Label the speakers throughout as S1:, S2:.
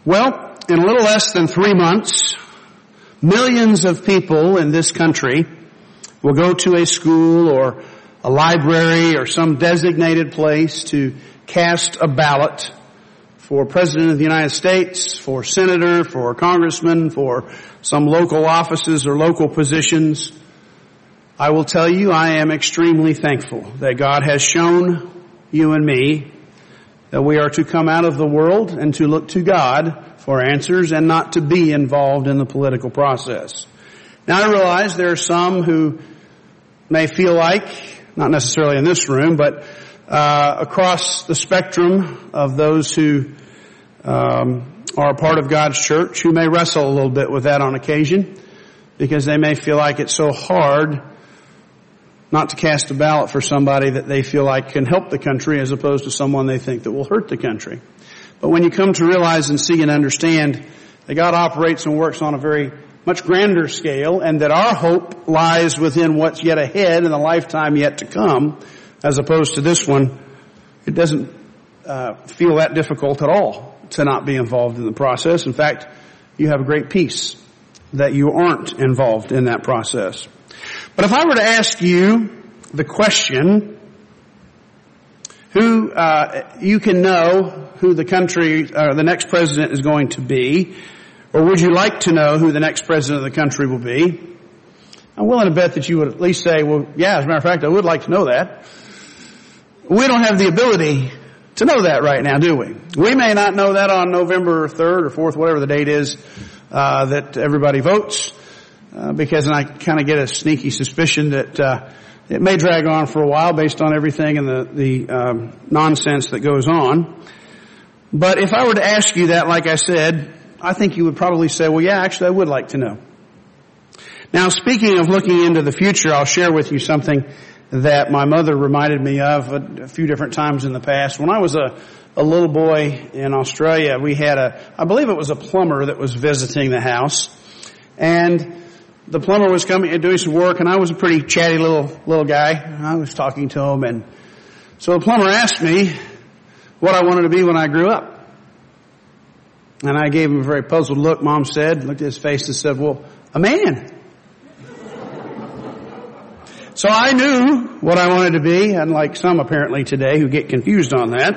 S1: Well, in a little less than 3 months, millions of people in this country will go to a school or a library or some designated place to cast a ballot for President of the United States, for Senator, for Congressman, for some local offices or local positions. I will tell you, I am extremely thankful that God has shown you and me that we are to come out of the world and to look to God for answers and not to be involved in the political process. Now, I realize there are some who may feel like, not necessarily in this room, but across the spectrum of those who are a part of God's church, who may wrestle a little bit with that on occasion because they may feel like it's so hard not to cast a ballot for somebody that they feel like can help the country as opposed to someone they think that will hurt the country. But when you come to realize and see and understand that God operates and works on a very much grander scale and that our hope lies within what's yet ahead in the lifetime yet to come, as opposed to this one, it doesn't feel that difficult at all to not be involved in the process. In fact, you have a great peace that you aren't involved in that process. But if I were to ask you the question, who you can know who the country or the next president is going to be, or would you like to know who the next president of the country will be? I'm willing to bet that you would at least say, well, yeah, as a matter of fact, I would like to know that. We don't have the ability to know that right now, do we? We may not know that on November 3rd or 4th, whatever the date is, that everybody votes. Because I kind of get a sneaky suspicion that it may drag on for a while based on everything and the nonsense that goes on. But if I were to ask you that, like I said, I think you would probably say, well, yeah, actually, I would like to know. Now, speaking of looking into the future, I'll share with you something that my mother reminded me of a few different times in the past. When I was a little boy in Australia, we had I believe it was a plumber that was visiting the house. And the plumber was coming and doing some work, and I was a pretty chatty little guy. I was talking to him, and so the plumber asked me what I wanted to be when I grew up. And I gave him a very puzzled look, Mom said, looked at his face and said, well, a man. So I knew what I wanted to be, unlike some apparently today who get confused on that.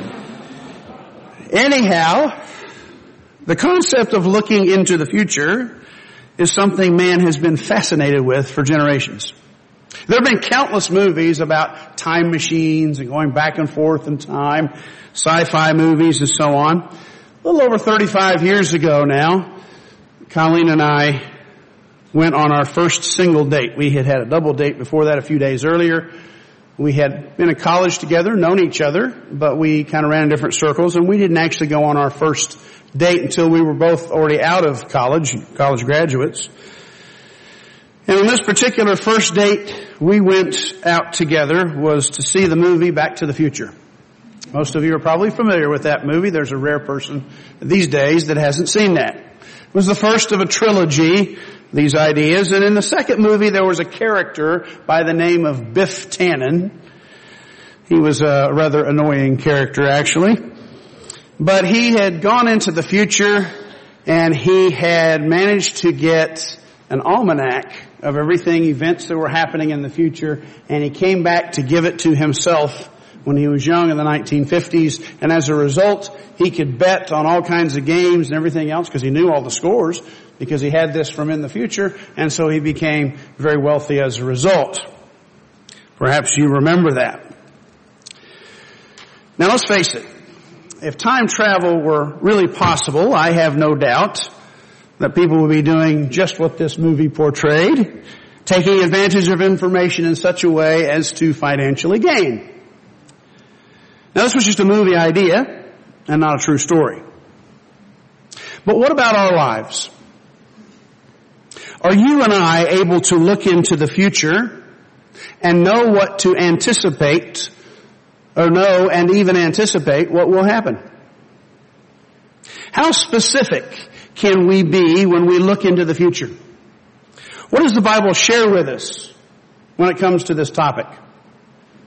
S1: Anyhow, the concept of looking into the future is something man has been fascinated with for generations. There have been countless movies about time machines and going back and forth in time, sci-fi movies and so on. A little over 35 years ago now, Colleen and I went on our first single date. We had a double date before that a few days earlier. We had been in college together, known each other, but we kind of ran in different circles, and we didn't actually go on our first date until we were both already out of college graduates. And on this particular first date we went out together was to see the movie Back to the Future. Most of you are probably familiar with that movie. There's a rare person these days that hasn't seen that. It was the first of a trilogy, these ideas. And in the second movie there was a character by the name of Biff Tannen. He was a rather annoying character actually. But he had gone into the future and he had managed to get an almanac of everything, events that were happening in the future, and he came back to give it to himself when he was young in the 1950s. And as a result, he could bet on all kinds of games and everything else because he knew all the scores because he had this from in the future, and so he became very wealthy as a result. Perhaps you remember that. Now let's face it. If time travel were really possible, I have no doubt that people would be doing just what this movie portrayed, taking advantage of information in such a way as to financially gain. Now this was just a movie idea and not a true story. But what about our lives? Are you and I able to look into the future and know what to anticipate, or know and even anticipate what will happen? How specific can we be when we look into the future? What does the Bible share with us when it comes to this topic?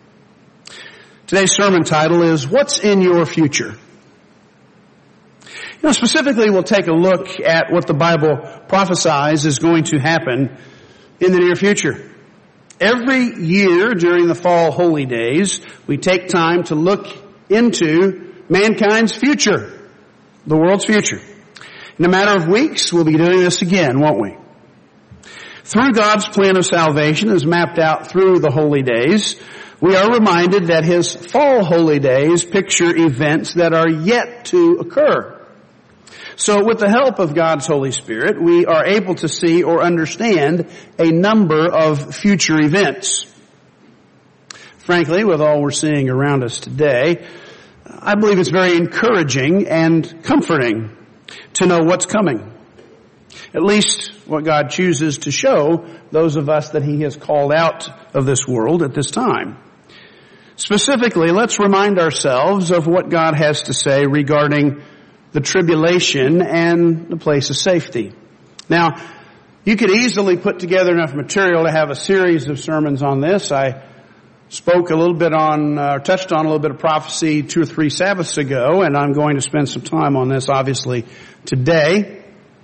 S1: Today's sermon title is, What's in Your Future? Specifically, we'll take a look at what the Bible prophesies is going to happen in the near future. Every year during the fall holy days, we take time to look into mankind's future, the world's future. In a matter of weeks, we'll be doing this again, won't we? Through God's plan of salvation as mapped out through the holy days, we are reminded that His fall holy days picture events that are yet to occur. So with the help of God's Holy Spirit, we are able to see or understand a number of future events. Frankly, with all we're seeing around us today, I believe it's very encouraging and comforting to know what's coming. At least what God chooses to show those of us that He has called out of this world at this time. Specifically, let's remind ourselves of what God has to say regarding the tribulation and the place of safety. Now, you could easily put together enough material to have a series of sermons on this. I spoke a little bit on, touched on a little bit of prophecy 2 or 3 Sabbaths ago, and I'm going to spend some time on this, obviously, today.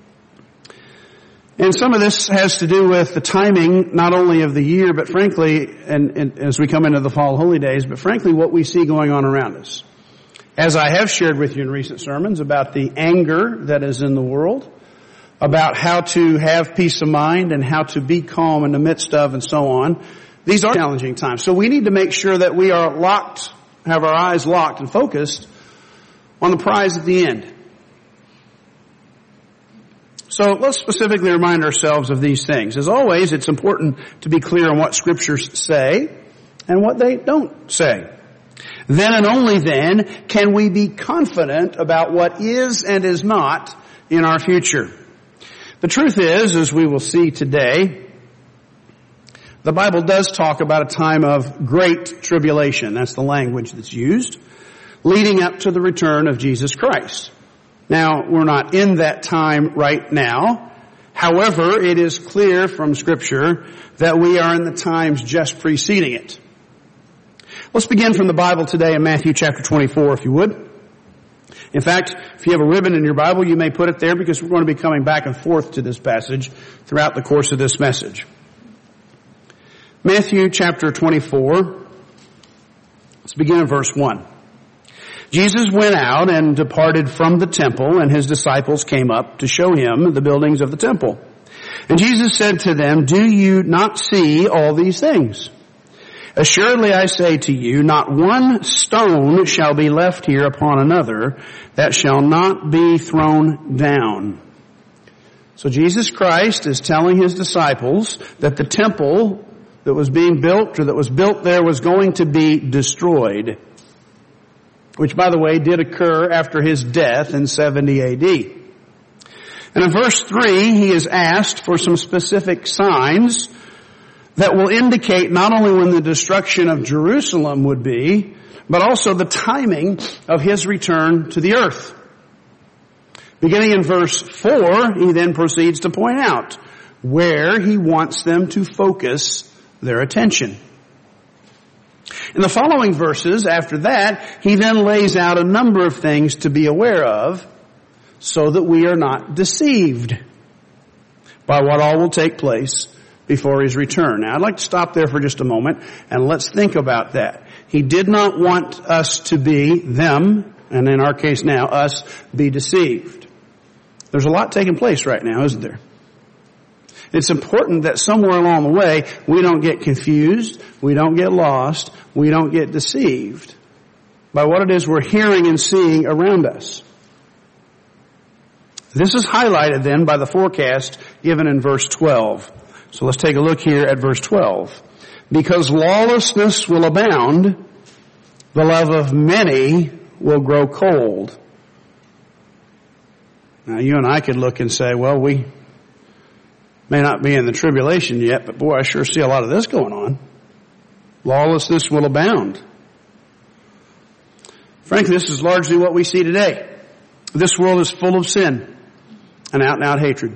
S1: And some of this has to do with the timing, not only of the year, but frankly, and as we come into the fall holy days, but frankly, what we see going on around us. As I have shared with you in recent sermons about the anger that is in the world, about how to have peace of mind and how to be calm in the midst of and so on. These are challenging times. So we need to make sure that we are locked, have our eyes locked and focused on the prize at the end. So let's specifically remind ourselves of these things. As always, it's important to be clear on what scriptures say and what they don't say. Then and only then can we be confident about what is and is not in our future. The truth is, as we will see today, the Bible does talk about a time of great tribulation. That's the language that's used, leading up to the return of Jesus Christ. Now, we're not in that time right now. However, it is clear from Scripture that we are in the times just preceding it. Let's begin from the Bible today in Matthew chapter 24, if you would. In fact, if you have a ribbon in your Bible, you may put it there because we're going to be coming back and forth to this passage throughout the course of this message. Matthew chapter 24, let's begin in verse 1. Jesus went out and departed from the temple, and His disciples came up to show Him the buildings of the temple. And Jesus said to them, "Do you not see all these things? Assuredly I say to you, not one stone shall be left here upon another that shall not be thrown down." So Jesus Christ is telling His disciples that the temple that was being built, or that was built there, was going to be destroyed. Which, by the way, did occur after His death in 70 A.D. And in verse 3, He is asked for some specific signs that will indicate not only when the destruction of Jerusalem would be, but also the timing of His return to the earth. Beginning in verse 4, He then proceeds to point out where He wants them to focus their attention. In the following verses, after that, He then lays out a number of things to be aware of so that we are not deceived by what all will take place before His return. Now, I'd like to stop there for just a moment and let's think about that. He did not want us to be, them, and in our case now, us, be deceived. There's a lot taking place right now, isn't there? It's important that somewhere along the way, we don't get confused, we don't get lost, we don't get deceived by what it is we're hearing and seeing around us. This is highlighted then by the forecast given in verse 12. So let's take a look here at verse 12. Because lawlessness will abound, the love of many will grow cold. Now you and I could look and say, well, we may not be in the tribulation yet, but boy, I sure see a lot of this going on. Lawlessness will abound. Frankly, this is largely what we see today. This world is full of sin and out-and-out hatred.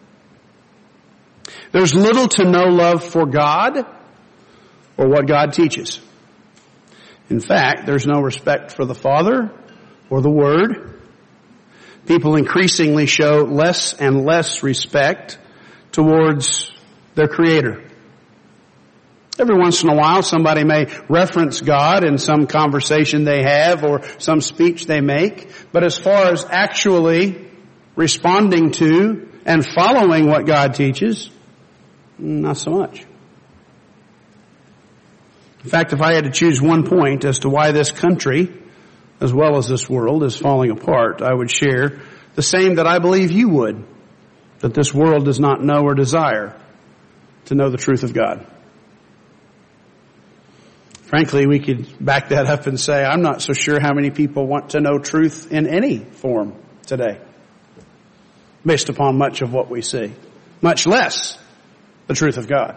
S1: There's little to no love for God or what God teaches. In fact, there's no respect for the Father or the Word. people increasingly show less and less respect towards their Creator. Every once in a while, somebody may reference God in some conversation they have or some speech they make, but as far as actually responding to and following what God teaches, not so much. In fact, if I had to choose one point as to why this country, as well as this world, is falling apart, I would share the same that I believe you would, that this world does not know or desire to know the truth of God. Frankly, we could back that up and say, I'm not so sure how many people want to know truth in any form today, based upon much of what we see, much less the truth of God.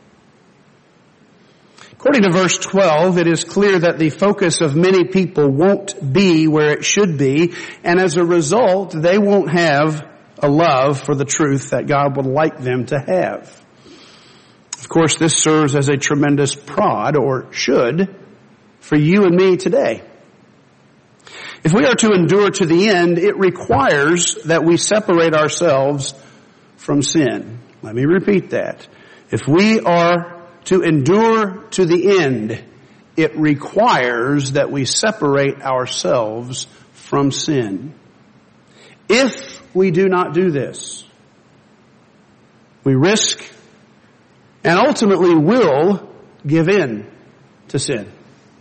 S1: According to verse 12, it is clear that the focus of many people won't be where it should be, and as a result, they won't have a love for the truth that God would like them to have. Of course, this serves as a tremendous prod, or should, for you and me today. If we are to endure to the end, it requires that we separate ourselves from sin. Let me repeat that. If we are to endure to the end, it requires that we separate ourselves from sin. If we do not do this, we risk and ultimately will give in to sin.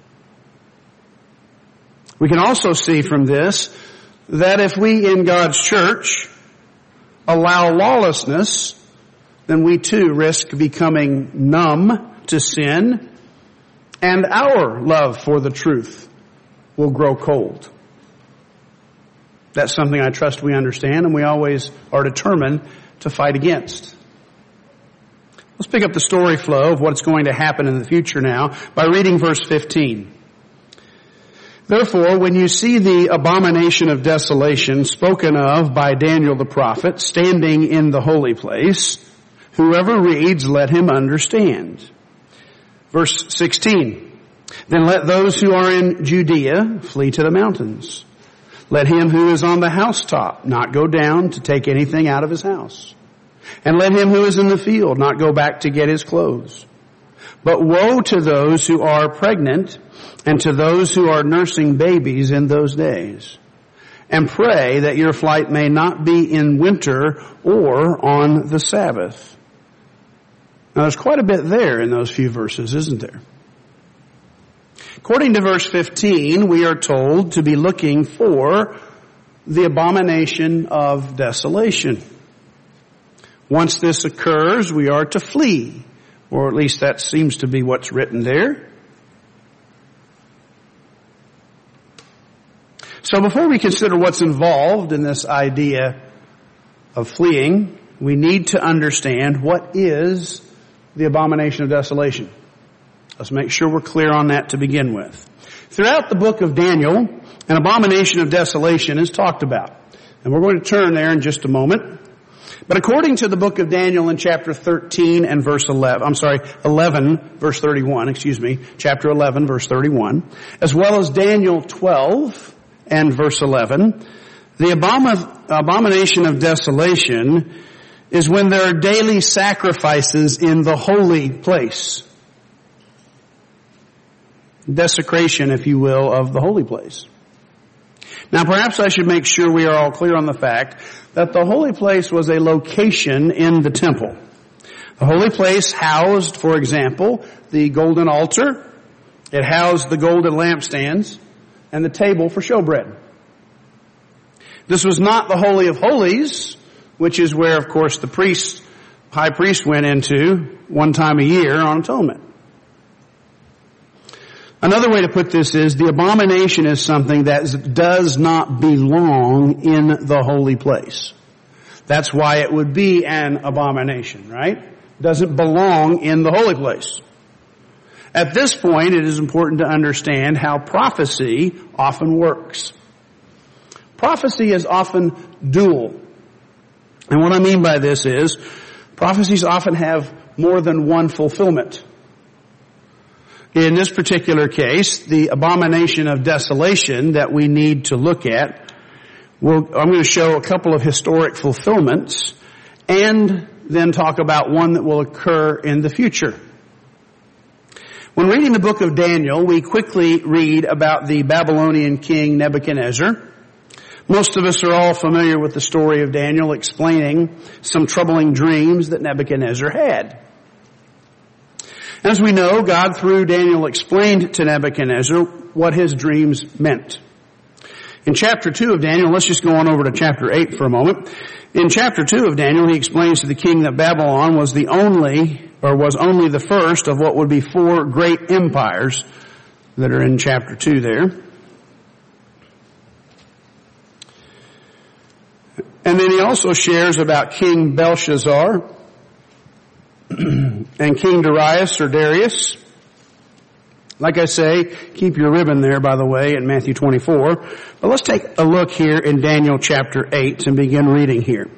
S1: We can also see from this that if we in God's church allow lawlessness, then we too risk becoming numb to sin, and our love for the truth will grow cold. That's something I trust we understand, and we always are determined to fight against. Let's pick up the story flow of what's going to happen in the future now by reading verse 15. Therefore, when you see the abomination of desolation spoken of by Daniel the prophet standing in the holy place, whoever reads, let him understand. Verse 16. Then let those who are in Judea flee to the mountains. Let him who is on the housetop not go down to take anything out of his house. And let him who is in the field not go back to get his clothes. But woe to those who are pregnant and to those who are nursing babies in those days. And pray that your flight may not be in winter or on the Sabbath. Now there's quite a bit there in those few verses, isn't there? According to verse 15, we are told to be looking for the abomination of desolation. Once this occurs, we are to flee, or at least that seems to be what's written there. So before we consider what's involved in this idea of fleeing, we need to understand what is the abomination of desolation. Let's make sure we're clear on that to begin with. Throughout the book of Daniel, an abomination of desolation is talked about. And we're going to turn there in just a moment. But according to the book of Daniel in chapter 13 and verse 11, 11 verse 31, chapter 11 verse 31, as well as Daniel 12 and verse 11, the abomination of desolation is when there are daily sacrifices in the holy place. Desecration, if you will, of the holy place. Now perhaps I should make sure we are all clear on the fact that the holy place was a location in the temple. The holy place housed, for example, the golden altar. It housed the golden lampstands and the table for showbread. This was not the Holy of Holies, which is where, of course, the high priest went into one time a year on atonement. Another way to put this is the abomination is something that does not belong in the holy place. That's why it would be an abomination, right? It doesn't belong in the holy place. At this point, it is important to understand how prophecy often works. Prophecy is often dual. And what I mean by this is prophecies often have more than one fulfillment. In this particular case, the abomination of desolation that we need to look at I'm going to show a couple of historic fulfillments and then talk about one that will occur in the future. When reading the book of Daniel, we quickly read about the Babylonian king Nebuchadnezzar. Most of us are all familiar with the story of Daniel explaining some troubling dreams that Nebuchadnezzar had. As we know, God through Daniel explained to Nebuchadnezzar what his dreams meant. In chapter 2 of Daniel, let's just go on over to chapter 8 for a moment. In chapter 2 of Daniel, he explains to the king that Babylon was only the first of what would be 4 great empires that are in chapter 2 there. And then he also shares about King Belshazzar and King Darius or Darius. Like I say, keep your ribbon there, by the way, in Matthew 24. But let's take a look here in Daniel chapter 8 and begin reading here.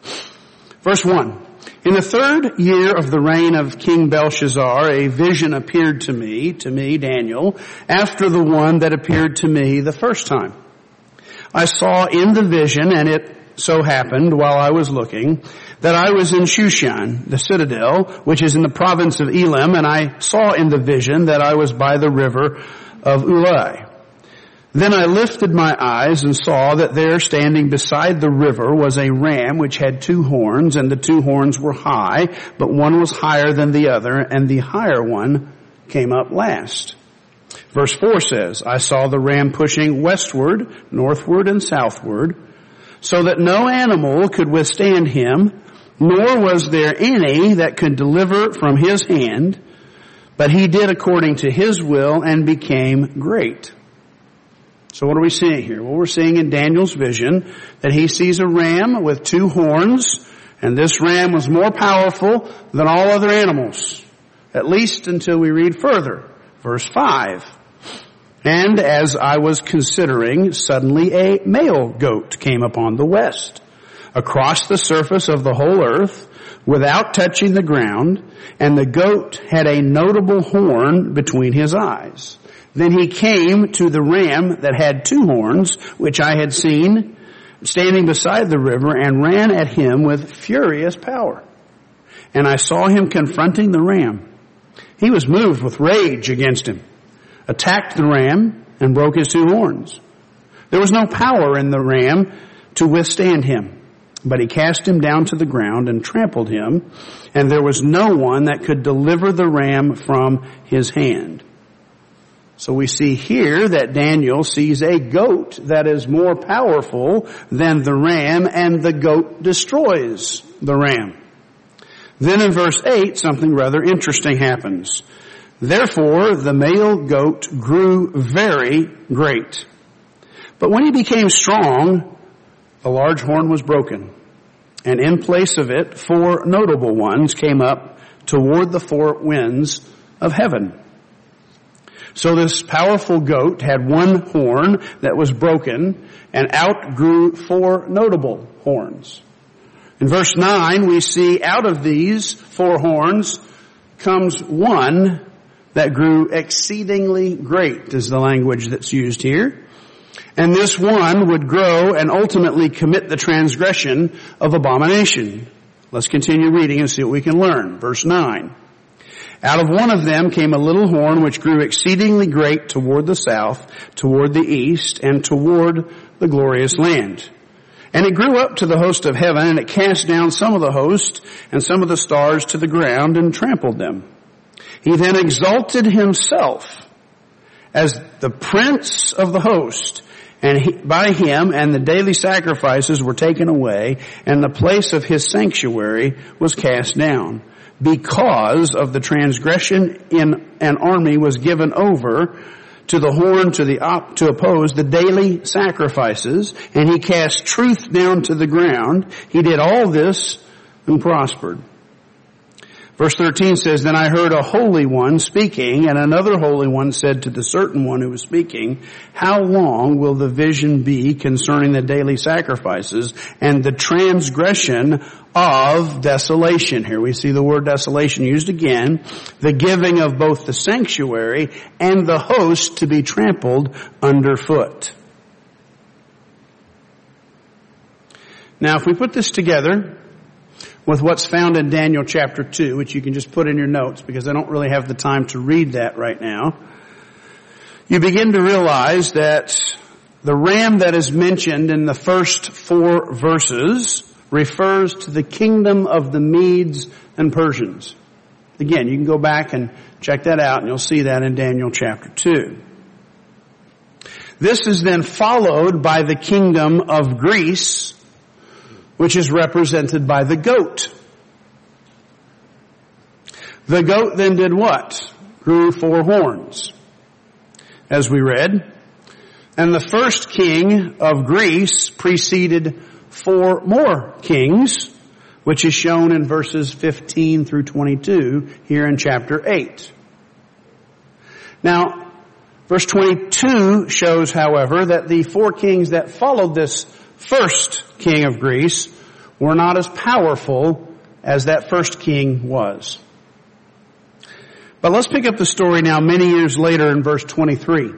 S1: Verse 1. In the 3rd year of the reign of King Belshazzar, a vision appeared to me, Daniel, after the one that appeared to me the first time. I saw in the vision, and it so happened while I was looking, that I was in Shushan, the citadel, which is in the province of Elam, and I saw in the vision that I was by the river of Ulai. Then I lifted my eyes and saw that there standing beside the river was a ram which had 2 horns, and the 2 horns were high, but one was higher than the other, and the higher one came up last. Verse 4 says, I saw the ram pushing westward, northward, and southward, so that no animal could withstand him, nor was there any that could deliver from his hand, but he did according to his will and became great. So what are we seeing here? Well, we're seeing in Daniel's vision that he sees a ram with 2 horns, and this ram was more powerful than all other animals, at least until we read further. Verse 5. And as I was considering, suddenly a male goat came upon the west, across the surface of the whole earth, without touching the ground, and the goat had a notable horn between his eyes. Then he came to the ram that had 2 horns, which I had seen standing beside the river, and ran at him with furious power. And I saw him confronting the ram. He was moved with rage against him, attacked the ram, and broke his 2 horns. There was no power in the ram to withstand him, but he cast him down to the ground and trampled him, and there was no one that could deliver the ram from his hand. So we see here that Daniel sees a goat that is more powerful than the ram, and the goat destroys the ram. Then in verse 8, something rather interesting happens. Therefore, the male goat grew very great. But when he became strong, a large horn was broken, and in place of it, 4 notable ones came up toward the 4 winds of heaven. So this powerful goat had 1 horn that was broken and outgrew 4 notable horns. In verse 9, we see out of these 4 horns comes 1 that grew exceedingly great, is the language that's used here. And this one would grow and ultimately commit the transgression of abomination. Let's continue reading and see what we can learn. Verse 9. Out of one of them came a little horn which grew exceedingly great toward the south, toward the east, and toward the glorious land. And it grew up to the host of heaven, and it cast down some of the host and some of the stars to the ground and trampled them. He then exalted himself as the prince of the host, and by him and the daily sacrifices were taken away, and the place of his sanctuary was cast down. Because of the transgression in an army was given over to the horn to oppose the daily sacrifices, and he cast truth down to the ground. He did all this and prospered. Verse 13 says, Then I heard a holy one speaking, and another holy one said to the certain one who was speaking, How long will the vision be concerning the daily sacrifices and the transgression of desolation? Here we see the word desolation used again, the giving of both the sanctuary and the host to be trampled underfoot. Now, if we put this together with what's found in Daniel chapter 2, which you can just put in your notes because I don't really have the time to read that right now, you begin to realize that the ram that is mentioned in the first 4 verses refers to the kingdom of the Medes and Persians. Again, you can go back and check that out and you'll see that in Daniel chapter 2. This is then followed by the kingdom of Greece, which is represented by the goat. The goat then did what? Grew 4 horns, as we read. And the first king of Greece preceded 4 more kings, which is shown in verses 15 through 22 here in chapter 8. Now, verse 22 shows, however, that the 4 kings that followed this first king of Greece were not as powerful as that first king was. But let's pick up the story now many years later in verse 23.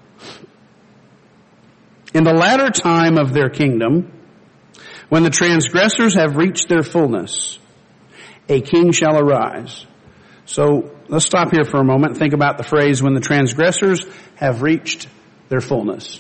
S1: In the latter time of their kingdom, when the transgressors have reached their fullness, a king shall arise. So let's stop here for a moment and think about the phrase, when the transgressors have reached their fullness.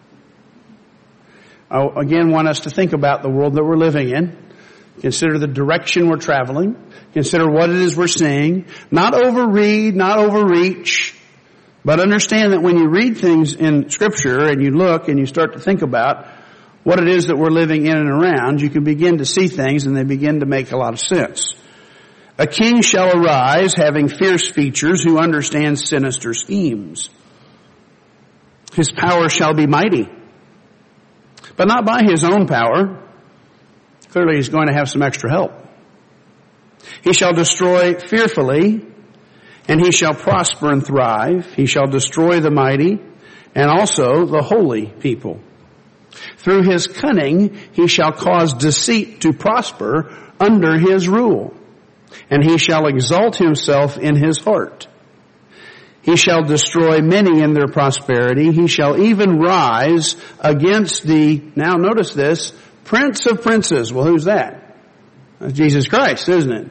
S1: I again want us to think about the world that we're living in. Consider the direction we're traveling. Consider what it is we're seeing. Not overread, not overreach, but understand that when you read things in Scripture and you look and you start to think about what it is that we're living in and around, you can begin to see things and they begin to make a lot of sense. A king shall arise having fierce features who understands sinister schemes. His power shall be mighty, but not by his own power. Clearly he's going to have some extra help. He shall destroy fearfully, and he shall prosper and thrive. He shall destroy the mighty and also the holy people. Through his cunning he shall cause deceit to prosper under his rule, and he shall exalt himself in his heart. He shall destroy many in their prosperity. He shall even rise against the, now notice this, Prince of Princes. Well, who's that? That's Jesus Christ, isn't it?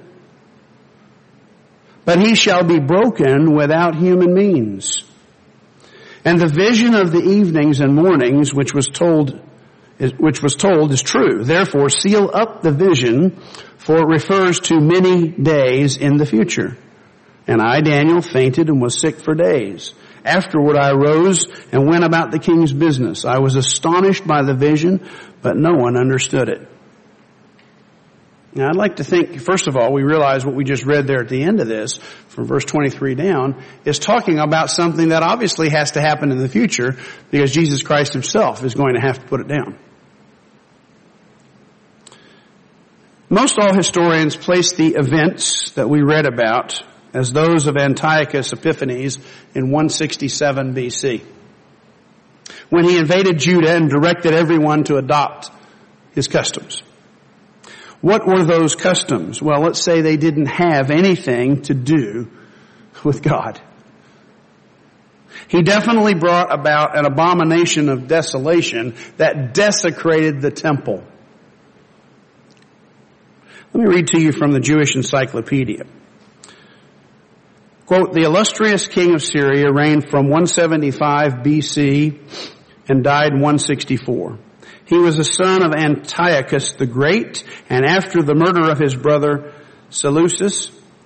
S1: But he shall be broken without human means. And the vision of the evenings and mornings which was told is true. Therefore, seal up the vision, for it refers to many days in the future. And I, Daniel, fainted and was sick for days. Afterward I arose and went about the king's business. I was astonished by the vision, but no one understood it. Now I'd like to think, first of all, we realize what we just read there at the end of this, from verse 23 down, is talking about something that obviously has to happen in the future, because Jesus Christ himself is going to have to put it down. Most all historians place the events that we read about as those of Antiochus Epiphanes in 167 BC, when he invaded Judah and directed everyone to adopt his customs. What were those customs? Well, let's say they didn't have anything to do with God. He definitely brought about an abomination of desolation that desecrated the temple. Let me read to you from the Jewish Encyclopedia. Quote, the illustrious king of Syria reigned from 175 BC and died 164. He was the son of Antiochus the Great, and after the murder of his brother Seleucus,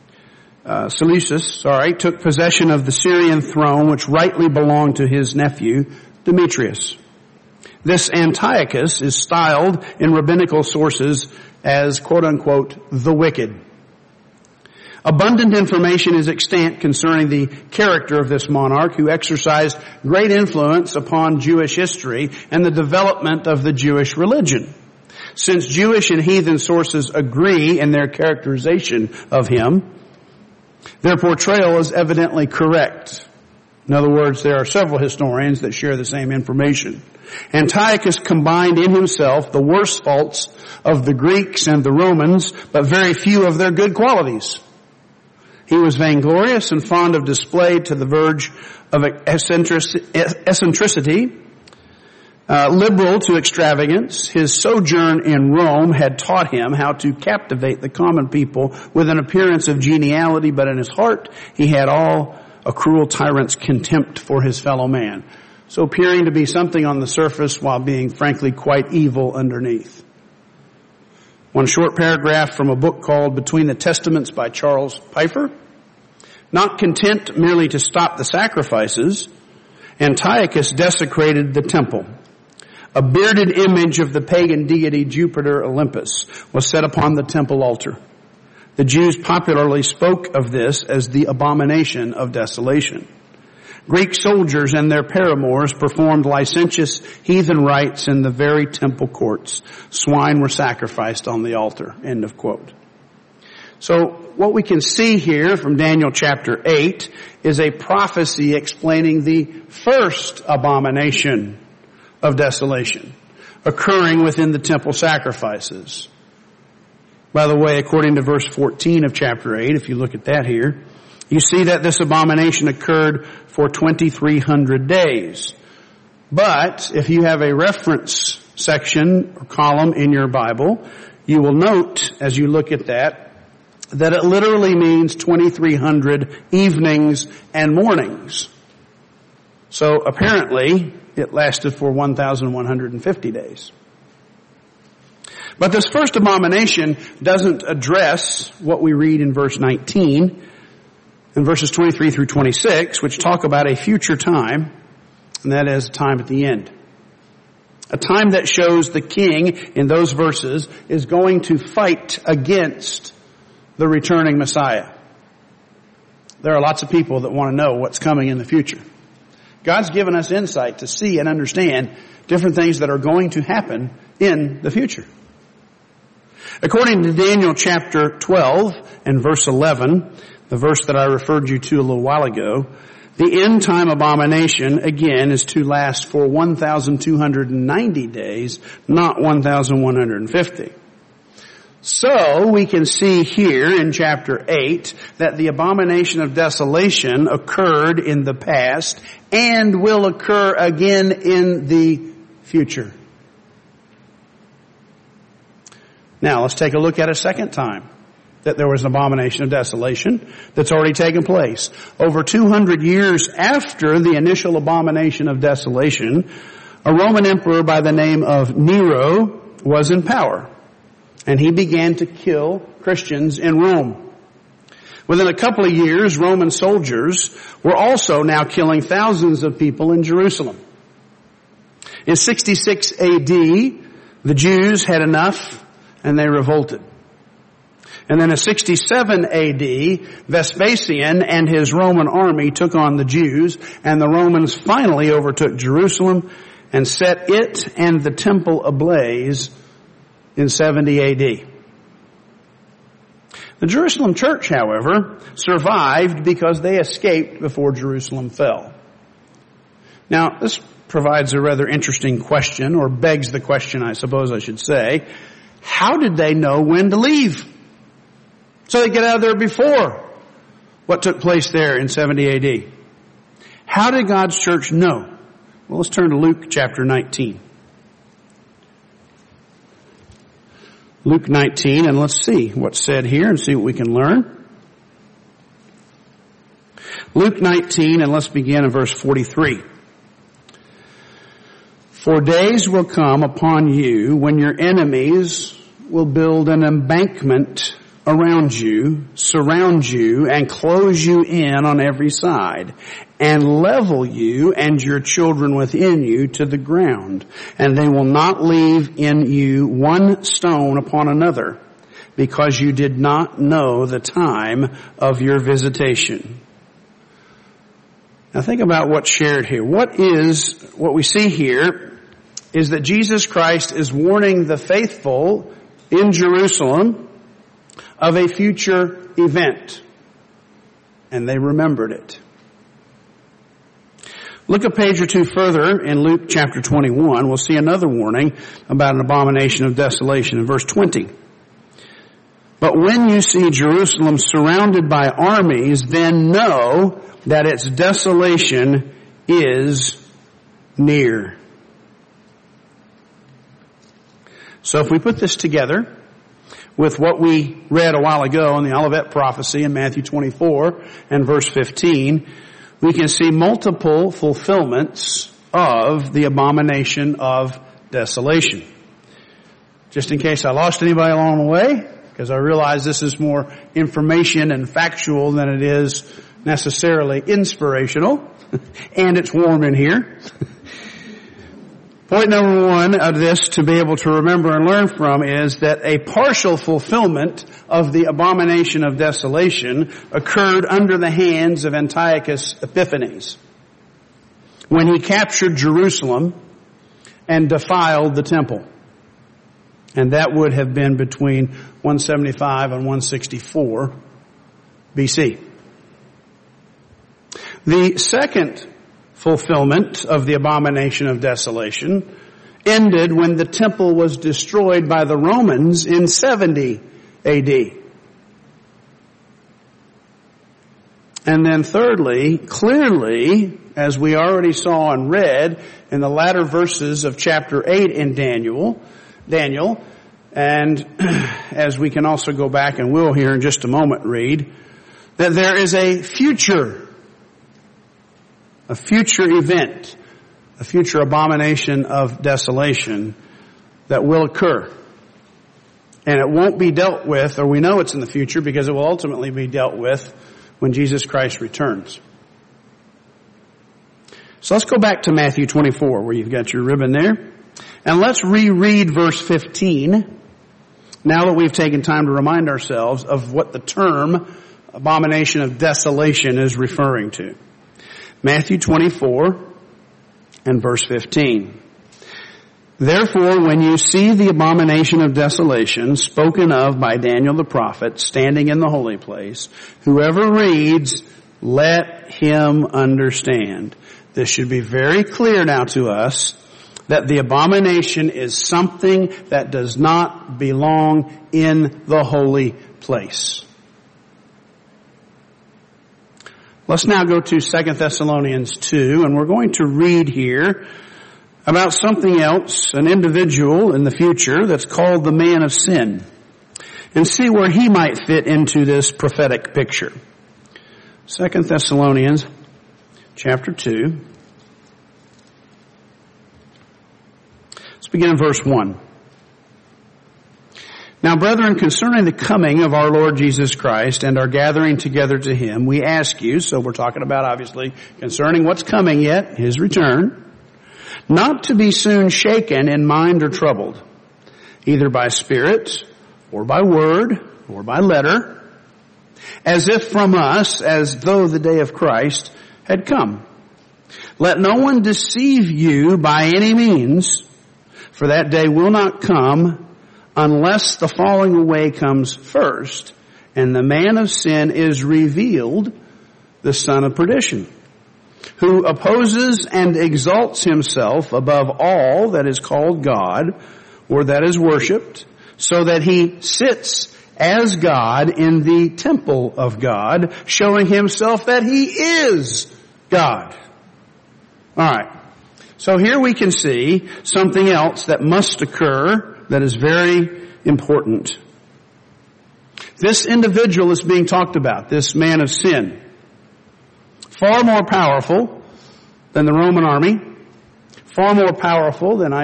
S1: took possession of the Syrian throne, which rightly belonged to his nephew Demetrius. This Antiochus is styled in rabbinical sources as, quote unquote, the wicked. Abundant information is extant concerning the character of this monarch, who exercised great influence upon Jewish history and the development of the Jewish religion. Since Jewish and heathen sources agree in their characterization of him, their portrayal is evidently correct. In other words, there are several historians that share the same information. Antiochus combined in himself the worst faults of the Greeks and the Romans, but very few of their good qualities. He was vainglorious and fond of display to the verge of eccentricity. Liberal to extravagance, his sojourn in Rome had taught him how to captivate the common people with an appearance of geniality, but in his heart he had all a cruel tyrant's contempt for his fellow man. So appearing to be something on the surface while being frankly quite evil underneath. One short paragraph from a book called Between the Testaments by Charles Pfeiffer. Not content merely to stop the sacrifices, Antiochus desecrated the temple. A bearded image of the pagan deity Jupiter Olympus was set upon the temple altar. The Jews popularly spoke of this as the abomination of desolation. Greek soldiers and their paramours performed licentious heathen rites in the very temple courts. Swine were sacrificed on the altar. End of quote. So what we can see here from Daniel chapter 8 is a prophecy explaining the first abomination of desolation occurring within the temple sacrifices. By the way, according to verse 14 of chapter 8, if you look at that here, you see that this abomination occurred for 2,300 days. But if you have a reference section or column in your Bible, you will note as you look at that it literally means 2,300 evenings and mornings. So apparently it lasted for 1,150 days. But this first abomination doesn't address what we read in verse 19 and verses 23 through 26, which talk about a future time, and that is a time at the end. A time that shows the king in those verses is going to fight against the returning Messiah. There are lots of people that want to know what's coming in the future. God's given us insight to see and understand different things that are going to happen in the future. According to Daniel chapter 12 and verse 11, the verse that I referred you to a little while ago, the end time abomination, again, is to last for 1,290 days, not 1,150. So we can see here in chapter 8 that the abomination of desolation occurred in the past and will occur again in the future. Now let's take a look at a second time that there was an abomination of desolation that's already taken place. Over 200 years after the initial abomination of desolation, a Roman emperor by the name of Nero was in power. And he began to kill Christians in Rome. Within a couple of years, Roman soldiers were also now killing thousands of people in Jerusalem. In 66 AD, the Jews had enough and they revolted. And then in 67 AD, Vespasian and his Roman army took on the Jews, and the Romans finally overtook Jerusalem and set it and the temple ablaze in 70 AD. The Jerusalem church, however, survived because they escaped before Jerusalem fell. Now, this provides a rather interesting question, or begs the question, I suppose I should say. How did they know when to leave? So they get out of there before what took place there in 70 AD. How did God's church know? Well, let's turn to Luke chapter 19. Luke 19, and let's see what's said here and see what we can learn. Luke 19, and let's begin in verse 43. For days will come upon you when your enemies will build an embankment around you, surround you, and close you in on every side, and level you and your children within you to the ground. And they will not leave in you one stone upon another, because you did not know the time of your visitation. Now think about what's shared here. What we see here is that Jesus Christ is warning the faithful in Jerusalem of a future event. And they remembered it. Look a page or two further in Luke chapter 21. We'll see another warning about an abomination of desolation in verse 20. But when you see Jerusalem surrounded by armies, then know that its desolation is near. So if we put this together with what we read a while ago in the Olivet prophecy in Matthew 24 and verse 15, we can see multiple fulfillments of the abomination of desolation. Just in case I lost anybody along the way, because I realize this is more information and factual than it is necessarily inspirational, and it's warm in here. Point number one of this to be able to remember and learn from is that a partial fulfillment of the abomination of desolation occurred under the hands of Antiochus Epiphanes when he captured Jerusalem and defiled the temple. And that would have been between 175 and 164 BC. The second fulfillment of the abomination of desolation ended when the temple was destroyed by the Romans in 70 AD. And then thirdly, clearly, as we already saw and read in the latter verses of chapter 8 in Daniel, and as we can also go back and will here in just a moment read, that there is a future event, a future abomination of desolation that will occur. And it won't be dealt with, or we know it's in the future because it will ultimately be dealt with when Jesus Christ returns. So let's go back to Matthew 24 where you've got your ribbon there. And let's reread verse 15 now that we've taken time to remind ourselves of what the term abomination of desolation is referring to. Matthew 24 and verse 15. Therefore, when you see the abomination of desolation spoken of by Daniel the prophet standing in the holy place, whoever reads, let him understand. This should be very clear now to us that the abomination is something that does not belong in the holy place. Let's now go to 2 Thessalonians 2, and we're going to read here about something else, an individual in the future that's called the man of sin, and see where he might fit into this prophetic picture. 2 Thessalonians chapter 2. Let's begin in verse 1. Now, brethren, concerning the coming of our Lord Jesus Christ and our gathering together to Him, we ask you, so we're talking about obviously concerning what's coming yet, His return, not to be soon shaken in mind or troubled, either by spirit or by word or by letter, as if from us, as though the day of Christ had come. Let no one deceive you by any means, for that day will not come unless the falling away comes first, and the man of sin is revealed, the son of perdition, who opposes and exalts himself above all that is called God, or that is worshipped, so that he sits as God in the temple of God, showing himself that he is God. All right. So here we can see something else that must occur that is very important. This individual is being talked about, this man of sin, far more powerful than the Roman army, far more powerful than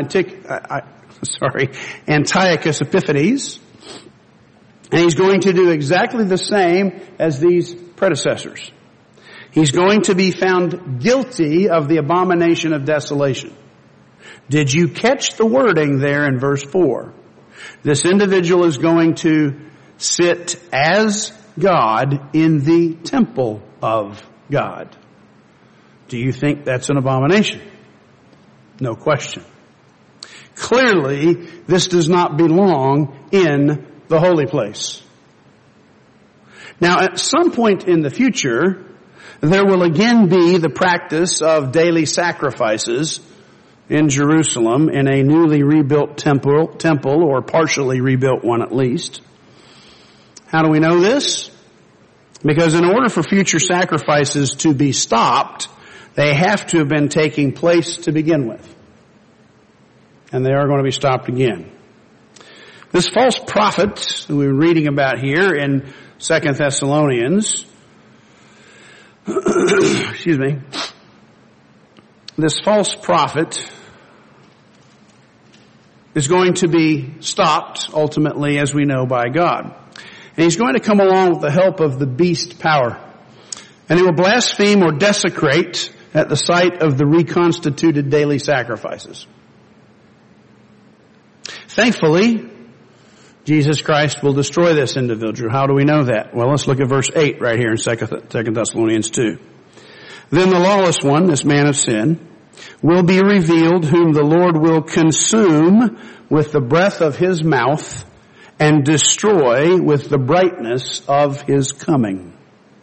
S1: Antiochus Epiphanes, and he's going to do exactly the same as these predecessors. He's going to be found guilty of the abomination of desolation. Did you catch the wording there in verse 4? This individual is going to sit as God in the temple of God. Do you think that's an abomination? No question. Clearly, this does not belong in the holy place. Now, at some point in the future, there will again be the practice of daily sacrifices in Jerusalem in a newly rebuilt temple or partially rebuilt one at least. How do we know this? Because in order for future sacrifices to be stopped, they have to have been taking place to begin with. And they are going to be stopped again. This false prophet that we're reading about here in 2 Thessalonians, excuse me, this false prophet is going to be stopped ultimately, as we know, by God. And he's going to come along with the help of the beast power. And he will blaspheme or desecrate at the sight of the reconstituted daily sacrifices. Thankfully, Jesus Christ will destroy this individual. How do we know that? Well, let's look at verse 8 right here in 2 Thessalonians 2. Then the lawless one, this man of sin, will be revealed, whom the Lord will consume with the breath of his mouth and destroy with the brightness of his coming.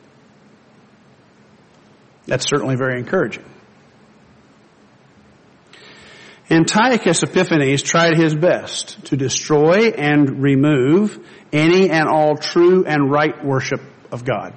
S1: That's certainly very encouraging. Antiochus Epiphanes tried his best to destroy and remove any and all true and right worship of God.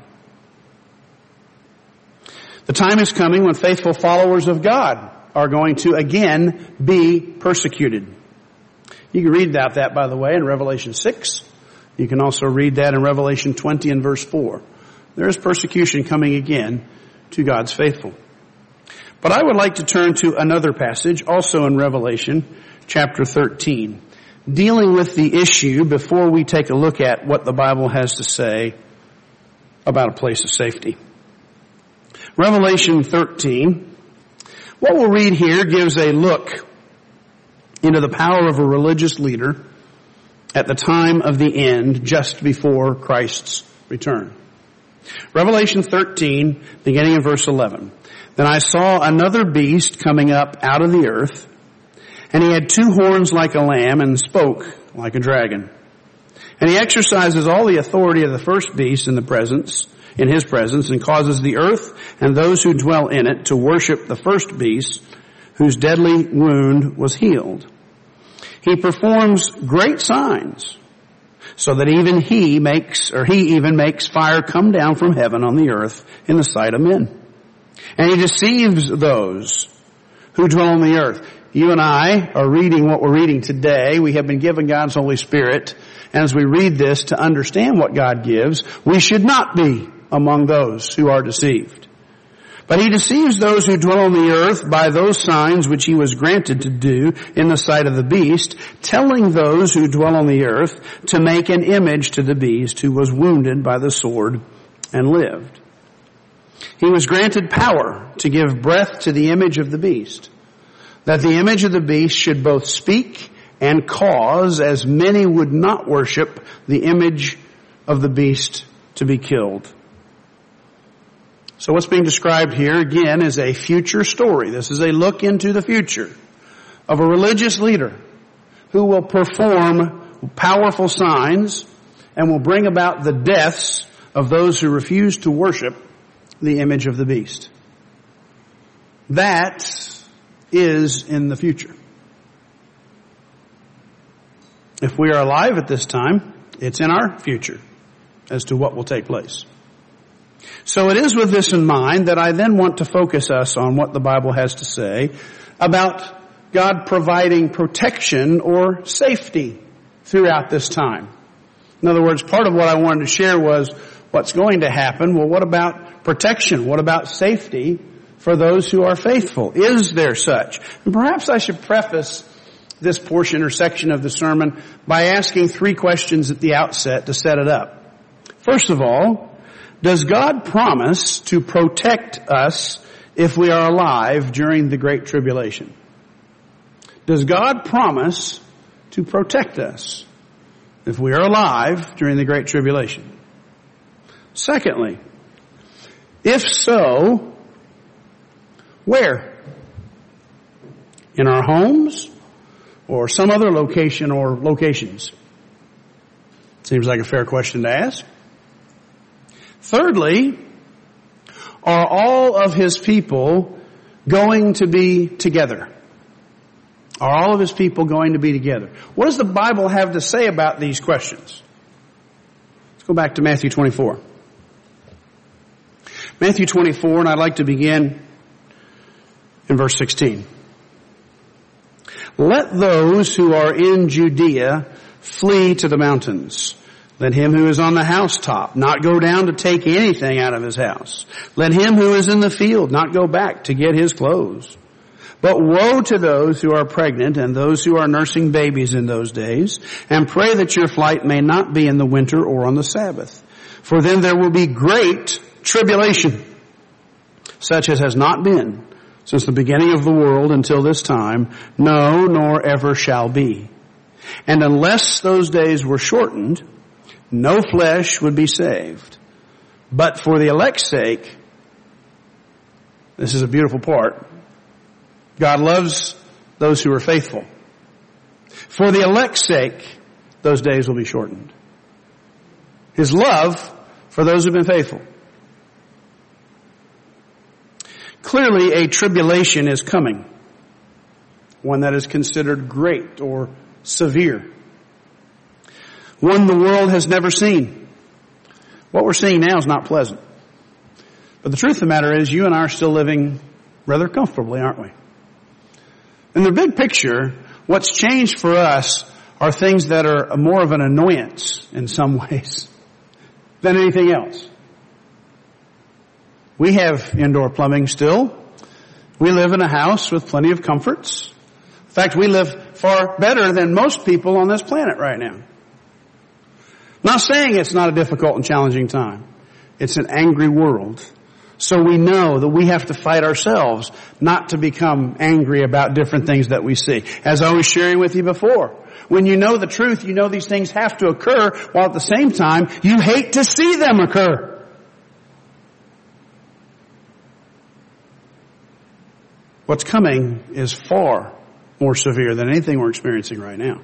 S1: The time is coming when faithful followers of God are going to again be persecuted. You can read about that, by the way, in Revelation 6. You can also read that in Revelation 20 and verse 4. There is persecution coming again to God's faithful. But I would like to turn to another passage, also in Revelation chapter 13, dealing with the issue before we take a look at what the Bible has to say about a place of safety. Revelation 13, what we'll read here gives a look into the power of a religious leader at the time of the end, just before Christ's return. Revelation 13, beginning in verse 11. Then I saw another beast coming up out of the earth, and he had 2 horns like a lamb and spoke like a dragon. And he exercises all the authority of the first beast in his presence, and causes the earth and those who dwell in it to worship the first beast, whose deadly wound was healed. He performs great signs, so that he even makes fire come down from heaven on the earth in the sight of men. And he deceives those who dwell on the earth. You and I are reading what we're reading today. We have been given God's Holy Spirit. And as we read this to understand what God gives, we should not be among those who are deceived. But he deceives those who dwell on the earth by those signs which he was granted to do in the sight of the beast, telling those who dwell on the earth to make an image to the beast who was wounded by the sword and lived. He was granted power to give breath to the image of the beast, that the image of the beast should both speak and cause as many would not worship the image of the beast to be killed. So what's being described here again is a future story. This is a look into the future of a religious leader who will perform powerful signs and will bring about the deaths of those who refuse to worship the image of the beast. That is in the future. If we are alive at this time, it's in our future as to what will take place. So it is with this in mind that I then want to focus us on what the Bible has to say about God providing protection or safety throughout this time. In other words, part of what I wanted to share was what's going to happen. Well, what about protection? What about safety for those who are faithful? Is there such? And perhaps I should preface this portion or section of the sermon by asking 3 questions at the outset to set it up. First of all, does God promise to protect us if we are alive during the Great Tribulation? Does God promise to protect us if we are alive during the Great Tribulation? Secondly, if so, where? In our homes or some other location or locations? Seems like a fair question to ask. Thirdly, are all of his people going to be together? Are all of his people going to be together? What does the Bible have to say about these questions? Let's go back to Matthew 24. Matthew 24, and I'd like to begin in verse 16. Let those who are in Judea flee to the mountains. Let him who is on the housetop not go down to take anything out of his house. Let him who is in the field not go back to get his clothes. But woe to those who are pregnant and those who are nursing babies in those days, and pray that your flight may not be in the winter or on the Sabbath. For then there will be great tribulation, such as has not been since the beginning of the world until this time, no, nor ever shall be. And unless those days were shortened, no flesh would be saved. But for the elect's sake, this is a beautiful part, God loves those who are faithful. For the elect's sake, those days will be shortened. His love for those who have been faithful. Clearly, a tribulation is coming. One that is considered great or severe. One the world has never seen. What we're seeing now is not pleasant. But the truth of the matter is, you and I are still living rather comfortably, aren't we? In the big picture, what's changed for us are things that are more of an annoyance in some ways than anything else. We have indoor plumbing still. We live in a house with plenty of comforts. In fact, we live far better than most people on this planet right now. Not saying it's not a difficult and challenging time. It's an angry world. So we know that we have to fight ourselves not to become angry about different things that we see. As I was sharing with you before, when you know the truth, you know these things have to occur, while at the same time, you hate to see them occur. What's coming is far more severe than anything we're experiencing right now.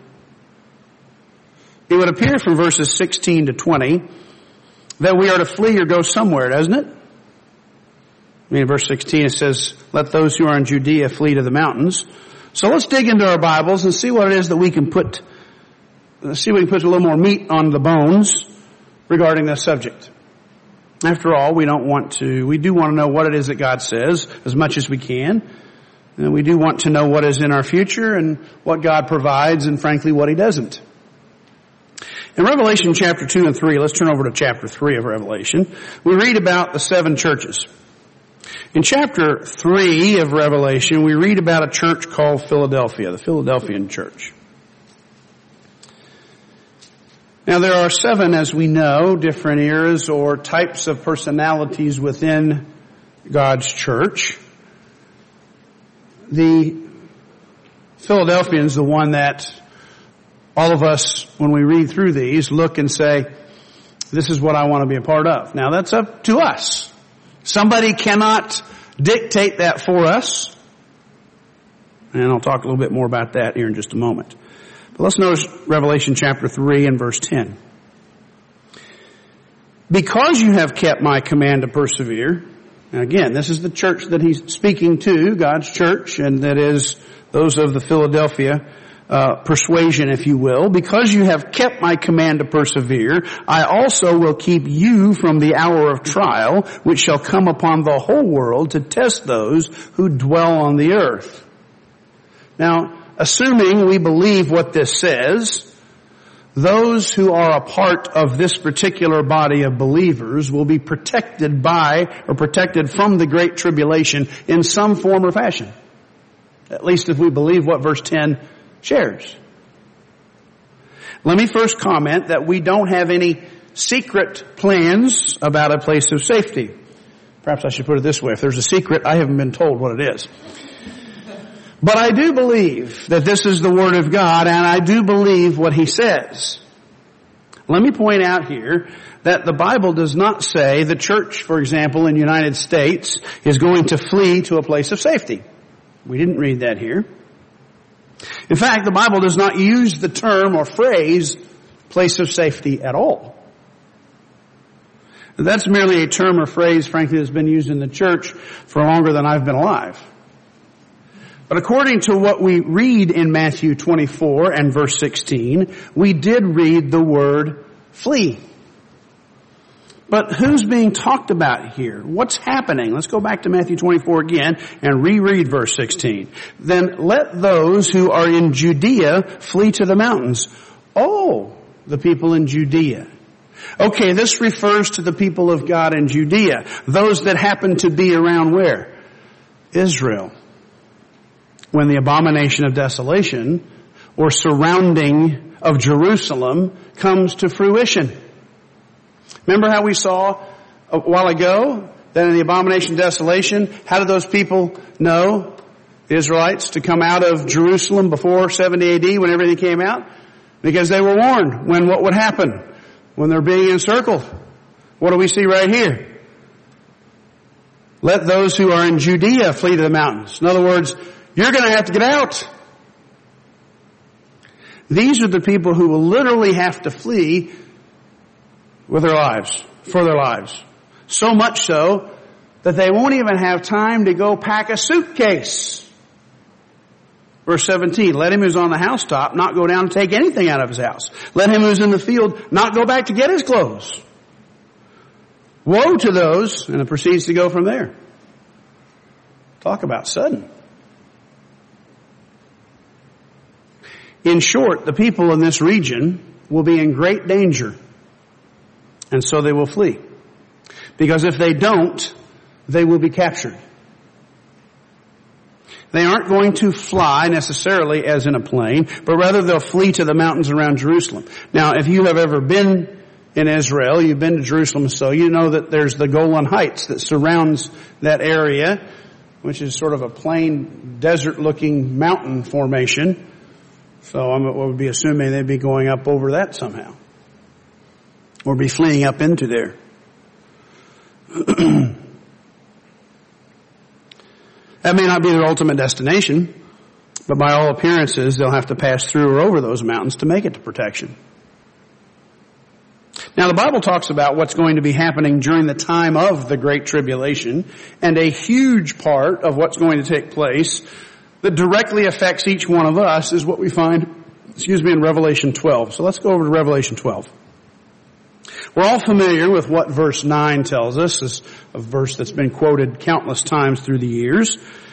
S1: It would appear from verses 16 to 20 that we are to flee or go somewhere, doesn't it? I mean, in verse 16 it says, let those who are in Judea flee to the mountains. So let's dig into our Bibles and see what it is that we can put, see if we can put a little more meat on the bones regarding this subject. After all, we do want to know what it is that God says as much as we can. And we do want to know what is in our future and what God provides and frankly what He doesn't. In Revelation chapter 2 and 3, let's turn over to chapter 3 of Revelation. We read about the 7 churches. In chapter 3 of Revelation, we read about a church called Philadelphia, the Philadelphian church. Now there are 7, as we know, different eras or types of personalities within God's church. The Philadelphian is the one that all of us, when we read through these, look and say, this is what I want to be a part of. Now that's up to us. Somebody cannot dictate that for us. And I'll talk a little bit more about that here in just a moment. But let's notice Revelation chapter 3 and verse 10. Because you have kept my command to persevere. Now again, this is the church that he's speaking to, God's church, and that is those of the Philadelphia persuasion, if you will. Because you have kept my command to persevere, I also will keep you from the hour of trial, which shall come upon the whole world to test those who dwell on the earth. Now, assuming we believe what this says, those who are a part of this particular body of believers will be protected by or protected from the Great Tribulation in some form or fashion. At least if we believe what verse 10 shares. Let me first comment that we don't have any secret plans about a place of safety. Perhaps I should put it this way. If there's a secret, I haven't been told what it is. But I do believe that this is the Word of God, and I do believe what He says. Let me point out here that the Bible does not say the church, for example, in the United States is going to flee to a place of safety. We didn't read that here. In fact, the Bible does not use the term or phrase place of safety at all. That's merely a term or phrase, frankly, that's been used in the church for longer than I've been alive. But according to what we read in Matthew 24 and verse 16, we did read the word flee. But who's being talked about here? What's happening? Let's go back to Matthew 24 again and reread verse 16. Then let those who are in Judea flee to the mountains. Oh, the people in Judea. Okay, this refers to the people of God in Judea. Those that happen to be around where? Israel. When the abomination of desolation or surrounding of Jerusalem comes to fruition. Remember how we saw a while ago that in the abomination of desolation, how did those people know, the Israelites, to come out of Jerusalem before 70 AD when everything came out? Because they were warned when what would happen when they're being encircled. What do we see right here? Let those who are in Judea flee to the mountains. In other words, you're going to have to get out. These are the people who will literally have to flee with their lives, for their lives. So much so that they won't even have time to go pack a suitcase. Verse 17, let him who's on the housetop not go down and take anything out of his house. Let him who's in the field not go back to get his clothes. Woe to those, and it proceeds to go from there. Talk about sudden. In short, the people in this region will be in great danger, and so they will flee. Because if they don't, they will be captured. They aren't going to fly necessarily as in a plane, but rather they'll flee to the mountains around Jerusalem. Now, if you have ever been in Israel, you've been to Jerusalem, so you know that there's the Golan Heights that surrounds that area, which is sort of a plain desert-looking mountain formation. So I would be assuming they'd be going up over that somehow, or be fleeing up into there. That may not be their ultimate destination, but by all appearances, they'll have to pass through or over those mountains to make it to protection. Now, the Bible talks about what's going to be happening during the time of the Great Tribulation, and a huge part of what's going to take place that directly affects each one of us is what we find, in Revelation 12. So let's go over to Revelation 12. We're all familiar with what verse 9 tells us. It's a verse that's been quoted countless times through the years.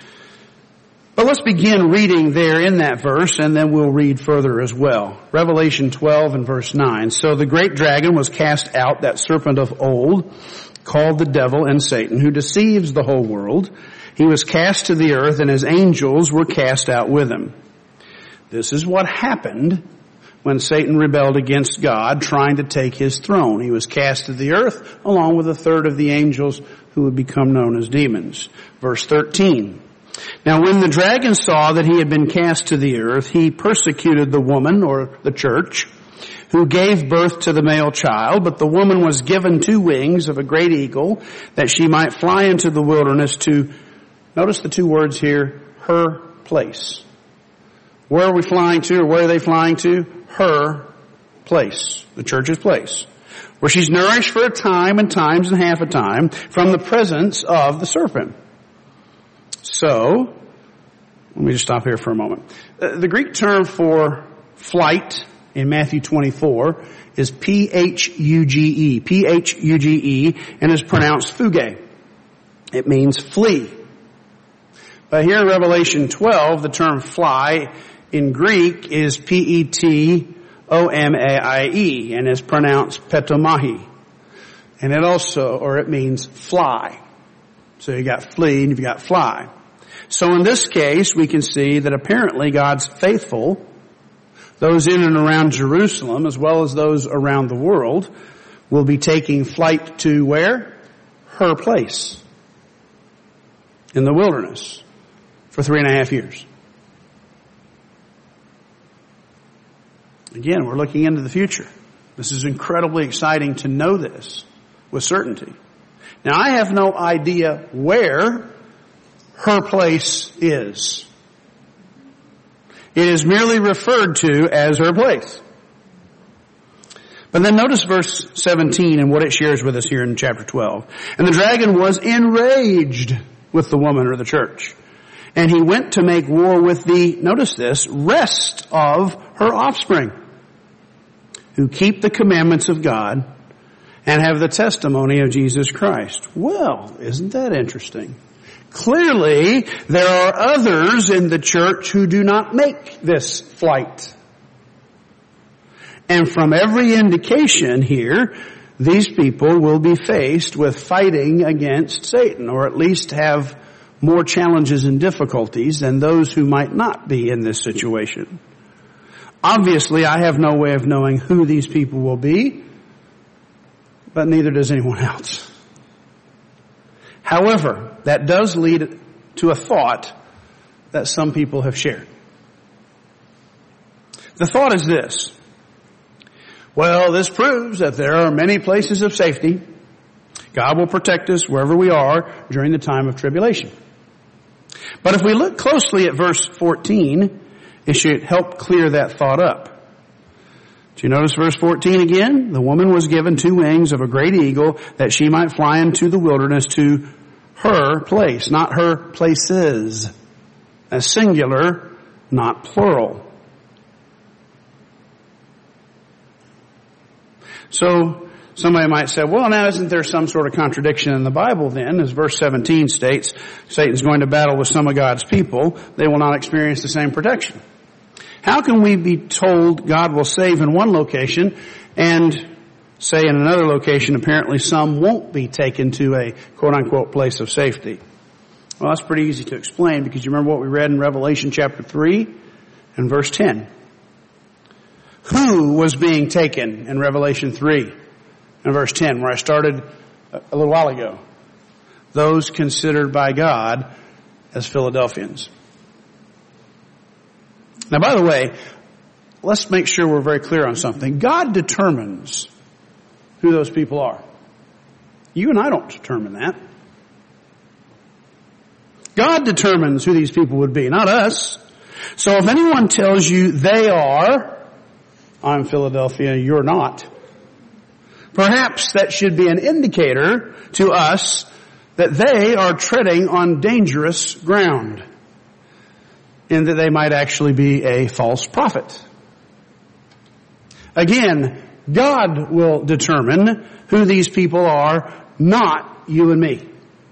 S1: But let's begin reading there in that verse, and then we'll read further as well. Revelation 12 and verse 9. So the great dragon was cast out, that serpent of old, called the devil and Satan, who deceives the whole world. He was cast to the earth, and his angels were cast out with him. This is what happened when Satan rebelled against God, trying to take his throne. He was cast to the earth along with a third of the angels who would become known as demons. Verse 13. Now when the dragon saw that he had been cast to the earth, he persecuted the woman, or the church, who gave birth to the male child. But the woman was given 2 wings of a great eagle, that she might fly into the wilderness to, notice the 2 words here, her place. Where are we flying to, or where are they flying to? Her place, the church's place, where she's nourished for a time and times and half a time from the presence of the serpent. So, let me just stop here for a moment. The Greek term for flight in Matthew 24 is P-H-U-G-E, P-H-U-G-E, and is pronounced fuge. It means flee. But here in Revelation 12, the term fly in Greek is P-E-T-O-M-A-I-E, and is pronounced petomahi. And it means fly. So you got flee and you've got fly. So in this case, we can see that apparently God's faithful, those in and around Jerusalem, as well as those around the world, will be taking flight to where? Her place. In the wilderness. For 3.5 years. Again, we're looking into the future. This is incredibly exciting to know this with certainty. Now, I have no idea where her place is. It is merely referred to as her place. But then notice verse 17 and what it shares with us here in chapter 12. And the dragon was enraged with the woman, or the church. And he went to make war with the, notice this, rest of her offspring, who keep the commandments of God and have the testimony of Jesus Christ. Well, isn't that interesting? Clearly, there are others in the church who do not make this flight. And from every indication here, these people will be faced with fighting against Satan, or at least have more challenges and difficulties than those who might not be in this situation. Obviously, I have no way of knowing who these people will be, but neither does anyone else. However, that does lead to a thought that some people have shared. The thought is this: well, this proves that there are many places of safety. God will protect us wherever we are during the time of tribulation. But if we look closely at verse 14, it should help clear that thought up. Do you notice verse 14 again? The woman was given 2 wings of a great eagle that she might fly into the wilderness to her place, not her places. As singular, not plural. So, somebody might say, well, now isn't there some sort of contradiction in the Bible then? As verse 17 states, Satan's going to battle with some of God's people. They will not experience the same protection. How can we be told God will save in one location and say in another location apparently some won't be taken to a quote-unquote place of safety? Well, that's pretty easy to explain because you remember what we read in Revelation chapter 3 and verse 10. Who was being taken in Revelation 3 and verse 10, where I started a little while ago? Those considered by God as Philadelphians. Now, by the way, let's make sure we're very clear on something. God determines who those people are. You and I don't determine that. God determines who these people would be, not us. So if anyone tells you they are, I'm Philadelphia, you're not, perhaps that should be an indicator to us that they are treading on dangerous ground, and that they might actually be a false prophet. Again, God will determine who these people are, not you and me.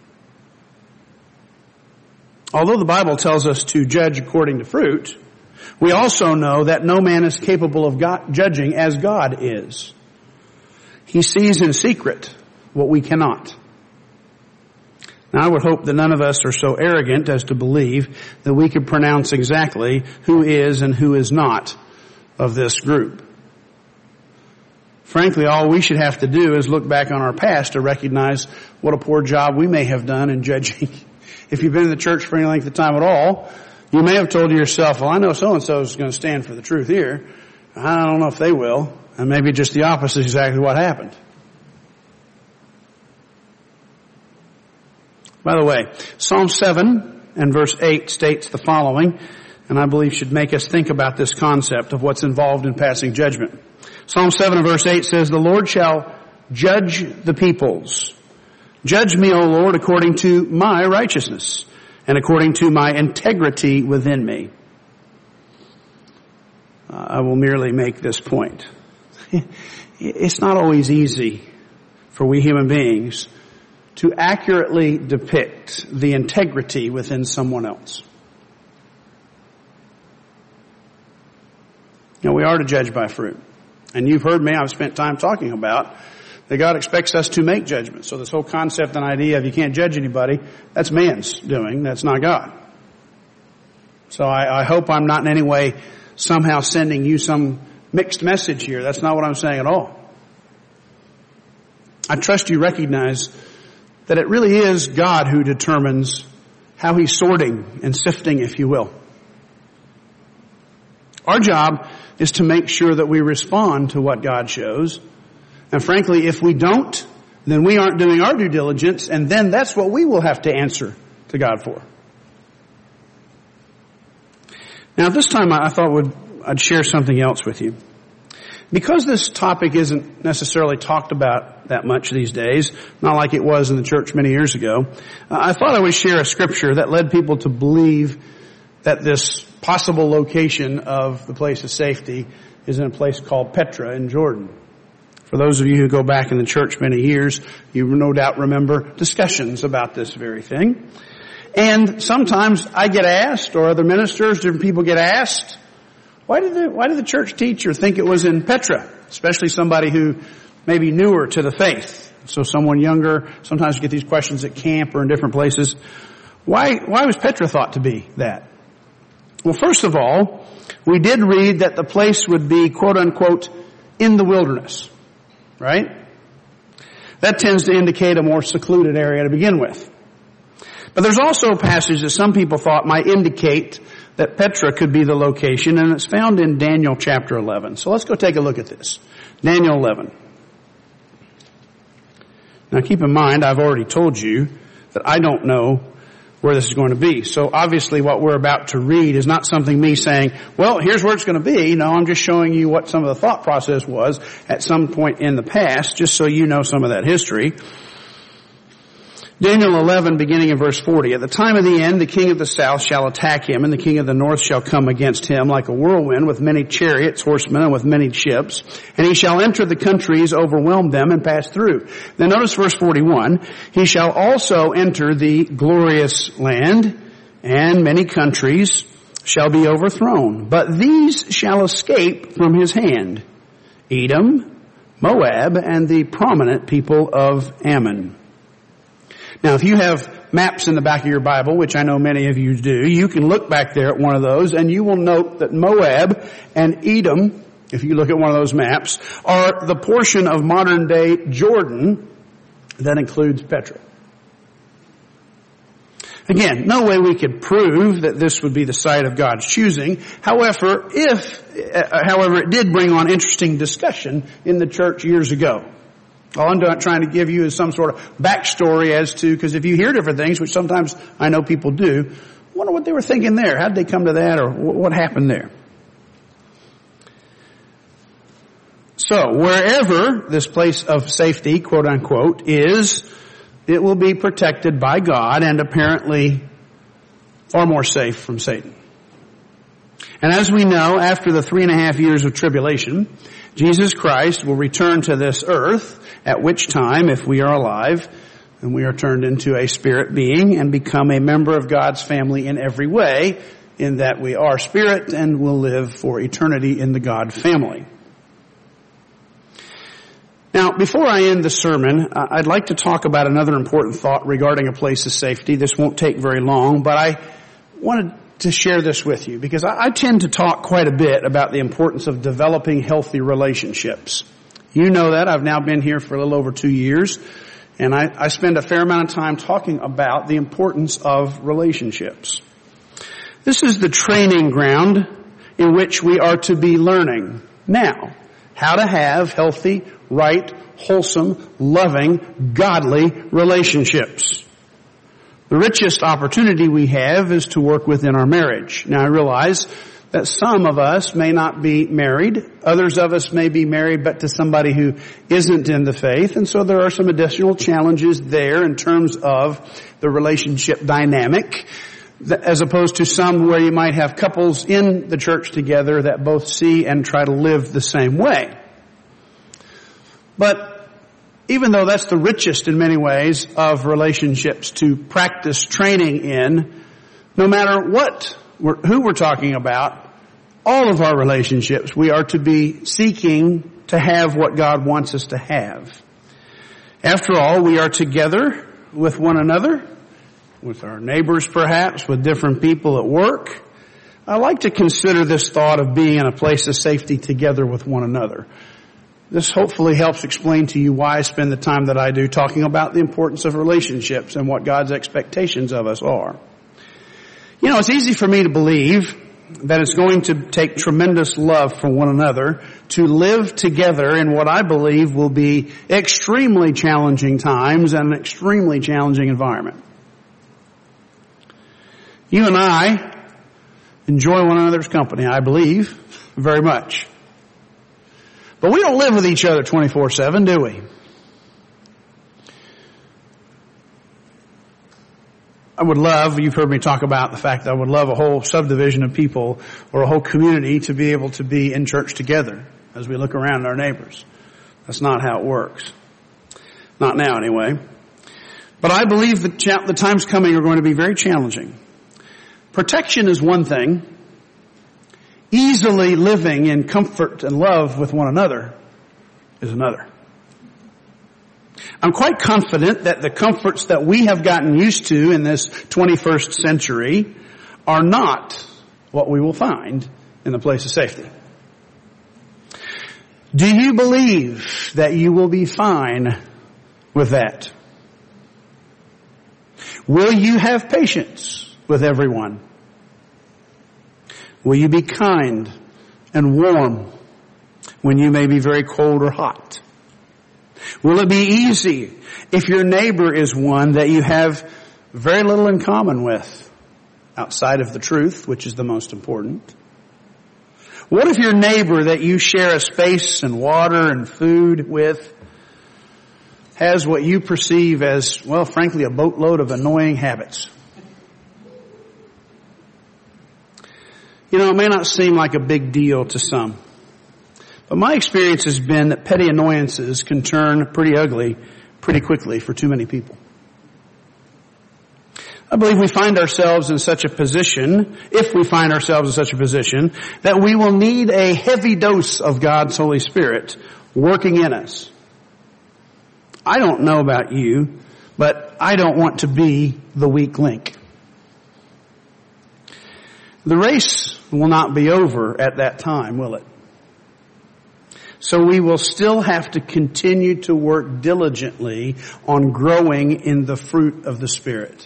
S1: Although the Bible tells us to judge according to fruit, we also know that no man is capable of judging as God is. He sees in secret what we cannot. Now, I would hope that none of us are so arrogant as to believe that we could pronounce exactly who is and who is not of this group. Frankly, all we should have to do is look back on our past to recognize what a poor job we may have done in judging. If you've been in the church for any length of time at all, you may have told yourself, well, I know so-and-so is going to stand for the truth here. I don't know if they will. And maybe just the opposite is exactly what happened. By the way, Psalm 7 and verse 8 states the following, and I believe should make us think about this concept of what's involved in passing judgment. Psalm 7 and verse 8 says, the Lord shall judge the peoples. Judge me, O Lord, according to my righteousness and according to my integrity within me. I will merely make this point. It's not always easy for we human beings to accurately depict the integrity within someone else. Now, we are to judge by fruit. And you've heard me, I've spent time talking about that God expects us to make judgments. So this whole concept and idea of you can't judge anybody, that's man's doing, that's not God. So I hope I'm not in any way somehow sending you some mixed message here. That's not what I'm saying at all. I trust you recognize that it really is God who determines how He's sorting and sifting, if you will. Our job is to make sure that we respond to what God shows. And frankly, if we don't, then we aren't doing our due diligence, and then that's what we will have to answer to God for. Now, this time I thought I'd share something else with you. Because this topic isn't necessarily talked about that much these days, not like it was in the church many years ago, I thought I would share a scripture that led people to believe that this possible location of the place of safety is in a place called Petra in Jordan. For those of you who go back in the church many years, you no doubt remember discussions about this very thing. And sometimes I get asked, or other ministers, different people get asked, Why did the church teacher think it was in Petra? Especially somebody who may be newer to the faith. So someone younger, sometimes you get these questions at camp or in different places. Why was Petra thought to be that? Well, first of all, we did read that the place would be, quote unquote, in the wilderness. Right? That tends to indicate a more secluded area to begin with. But there's also a passage that some people thought might indicate that Petra could be the location, and it's found in Daniel chapter 11. So let's go take a look at this. Daniel 11. Now keep in mind, I've already told you that I don't know where this is going to be. So obviously what we're about to read is not something me saying, well, here's where it's going to be. No, I'm just showing you what some of the thought process was at some point in the past, just so you know some of that history. Daniel 11, beginning in verse 40. At the time of the end, the king of the south shall attack him, and the king of the north shall come against him like a whirlwind with many chariots, horsemen, and with many ships. And he shall enter the countries, overwhelm them, and pass through. Then notice verse 41. He shall also enter the glorious land, and many countries shall be overthrown. But these shall escape from his hand: Edom, Moab, and the prominent people of Ammon. Now, if you have maps in the back of your Bible, which I know many of you do, you can look back there at one of those and you will note that Moab and Edom, if you look at one of those maps, are the portion of modern day Jordan that includes Petra. Again, no way we could prove that this would be the site of God's choosing. However, it did bring on interesting discussion in the church years ago. All I'm trying to give you is some sort of backstory as to, because if you hear different things, which sometimes I know people do, I wonder what they were thinking there. How did they come to that, or what happened there? So, wherever this place of safety, quote unquote, is, it will be protected by God and apparently far more safe from Satan. And as we know, after the 3.5 years of tribulation, Jesus Christ will return to this earth, at which time, if we are alive, and we are turned into a spirit being and become a member of God's family in every way, in that we are spirit and will live for eternity in the God family. Now, before I end the sermon, I'd like to talk about another important thought regarding a place of safety. This won't take very long, but I wanted to share this with you because I tend to talk quite a bit about the importance of developing healthy relationships. You know that. I've now been here for a little over 2 years, and I spend a fair amount of time talking about the importance of relationships. This is the training ground in which we are to be learning now how to have healthy, right, wholesome, loving, godly relationships. The richest opportunity we have is to work within our marriage. Now I realize that some of us may not be married. Others of us may be married but to somebody who isn't in the faith. And so there are some additional challenges there in terms of the relationship dynamic, as opposed to some where you might have couples in the church together that both see and try to live the same way. But even though that's the richest in many ways of relationships to practice training in, no matter who we're talking about, all of our relationships, we are to be seeking to have what God wants us to have. After all, we are together with one another, with our neighbors perhaps, with different people at work. I like to consider this thought of being in a place of safety together with one another. This hopefully helps explain to you why I spend the time that I do talking about the importance of relationships and what God's expectations of us are. You know, it's easy for me to believe that it's going to take tremendous love for one another to live together in what I believe will be extremely challenging times and an extremely challenging environment. You and I enjoy one another's company, I believe, very much. But we don't live with each other 24/7, do we? I would love, you've heard me talk about the fact that I would love a whole subdivision of people or a whole community to be able to be in church together as we look around at our neighbors. That's not how it works. Not now anyway. But I believe the times coming are going to be very challenging. Protection is one thing. easily living in comfort and love with one another is another. I'm quite confident that the comforts that we have gotten used to in this 21st century are not what we will find in the place of safety. Do you believe that you will be fine with that? Will you have patience with everyone? Will you be kind and warm when you may be very cold or hot? Will it be easy if your neighbor is one that you have very little in common with outside of the truth, which is the most important? What if your neighbor that you share a space and water and food with has what you perceive as, well, frankly, a boatload of annoying habits? You know, it may not seem like a big deal to some, but my experience has been that petty annoyances can turn pretty ugly pretty quickly for too many people. I believe we find ourselves in such a position, if we find ourselves in such a position, that we will need a heavy dose of God's Holy Spirit working in us. I don't know about you, but I don't want to be the weak link. The race will not be over at that time, will it? So we will still have to continue to work diligently on growing in the fruit of the Spirit.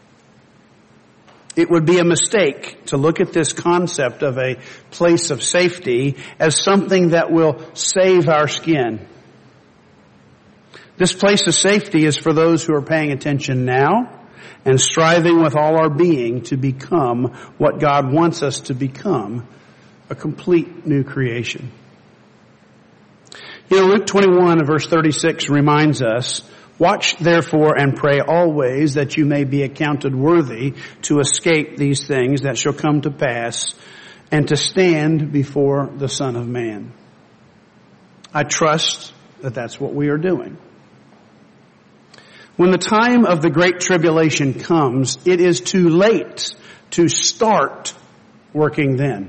S1: It would be a mistake to look at this concept of a place of safety as something that will save our skin. This place of safety is for those who are paying attention now and striving with all our being to become what God wants us to become, a complete new creation. You know, Luke 21 and verse 36 reminds us, "Watch therefore and pray always that you may be accounted worthy to escape these things that shall come to pass and to stand before the Son of Man." I trust that that's what we are doing. When the time of the Great Tribulation comes, it is too late to start working then.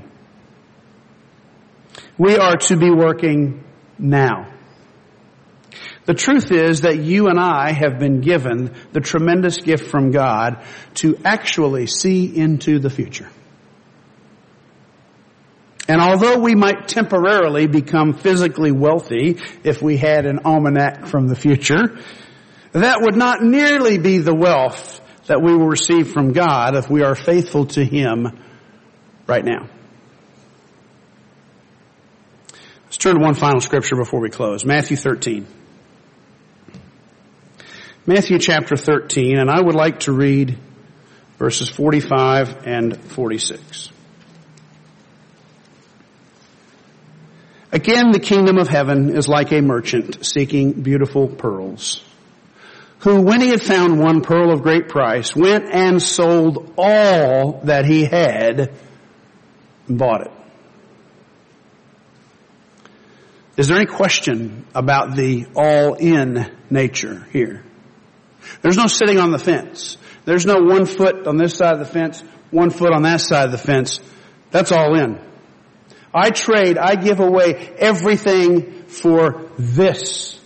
S1: We are to be working now. The truth is that you and I have been given the tremendous gift from God to actually see into the future. And although we might temporarily become physically wealthy if we had an almanac from the future, that would not nearly be the wealth that we will receive from God if we are faithful to Him right now. Let's turn to one final scripture before we close. Matthew 13. Matthew chapter 13, and I would like to read verses 45 and 46. "Again, the kingdom of heaven is like a merchant seeking beautiful pearls, who, when he had found one pearl of great price, went and sold all that he had and bought it." Is there any question about the all-in nature here? There's no sitting on the fence. There's no 1 foot on this side of the fence, 1 foot on that side of the fence. That's all in. I give away everything for this.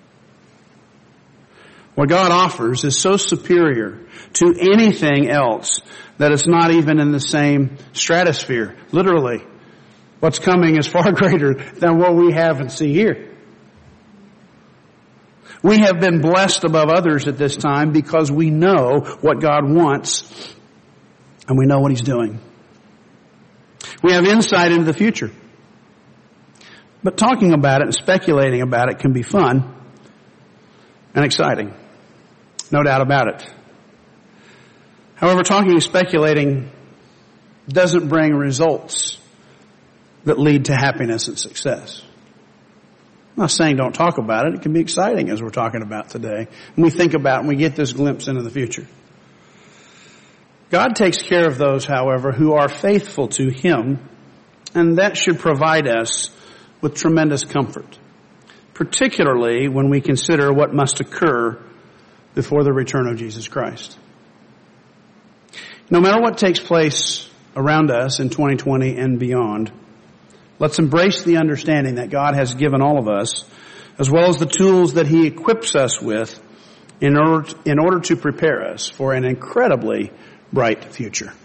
S1: What God offers is so superior to anything else that it's not even in the same stratosphere. Literally, what's coming is far greater than what we have and see here. We have been blessed above others at this time because we know what God wants and we know what He's doing. We have insight into the future. But talking about it and speculating about it can be fun and exciting. No doubt about it. However, talking and speculating doesn't bring results that lead to happiness and success. I'm not saying don't talk about it. It can be exciting as we're talking about today. And we think about it and we get this glimpse into the future. God takes care of those, however, who are faithful to Him, and that should provide us with tremendous comfort, particularly when we consider what must occur before the return of Jesus Christ. No matter what takes place around us in 2020 and beyond, Let's embrace the understanding that God has given all of us, as well as the tools that He equips us with in order to prepare us for an incredibly bright future.